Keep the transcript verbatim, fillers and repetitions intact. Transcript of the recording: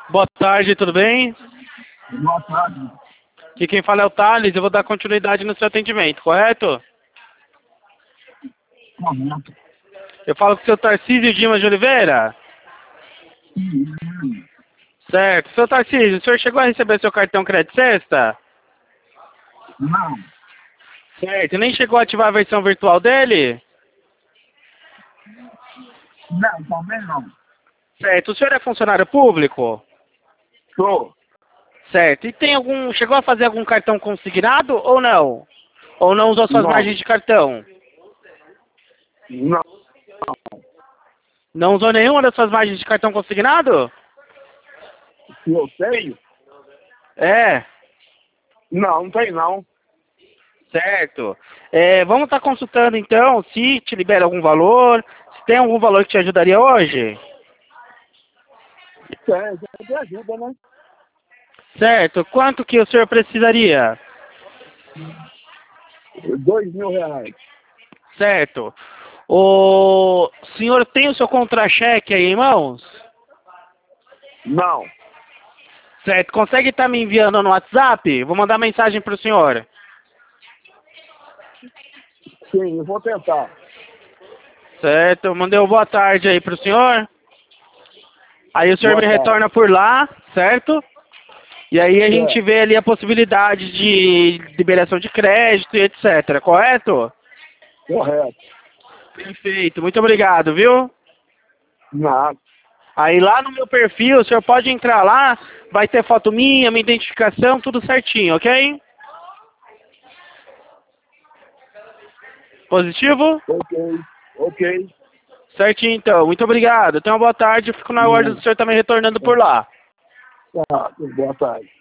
Boa tarde, tudo bem? Boa tarde. Aqui quem fala é o Thales, eu vou dar continuidade no seu atendimento, correto? Correto. Eu falo com o seu Tarcísio Dimas de Oliveira? Sim. Certo. Seu Tarcísio, o senhor chegou a receber seu cartão Crédito Sexta? Não. Certo. Nem chegou a ativar a versão virtual dele? Não, também não. Certo. O senhor é funcionário público? Sou. Certo. E tem algum... Chegou a fazer algum cartão consignado ou não? Ou não usou suas Não. margens de cartão? Não. Não usou nenhuma das suas margens de cartão consignado? Se eu tenho? É. Não, não tem não. Certo. É, vamos estar consultando então se te libera algum valor, se tem algum valor que te ajudaria hoje. Tem, tem ajuda, né? Certo. Quanto que o senhor precisaria? Dois mil reais. Certo. O senhor tem o seu contra-cheque aí em mãos? Não. Certo. Consegue estar me enviando no WhatsApp? Vou mandar mensagem para o senhor. Sim, eu vou tentar. Certo. Eu mandei uma boa tarde aí para o senhor. Aí o senhor Boa me tarde. retorna por lá, certo? E aí a gente Certo. vê ali a possibilidade de liberação de crédito e etcétera. Correto? Correto. Perfeito. Muito obrigado, viu? Nada. Aí lá no meu perfil, o senhor pode entrar lá, vai ter foto minha, minha identificação, tudo certinho, ok? Positivo? Ok. Ok. Certinho então. Muito obrigado. Tenha uma boa tarde. Eu fico na ordem do Não. senhor também retornando por lá. Tá, boa tarde.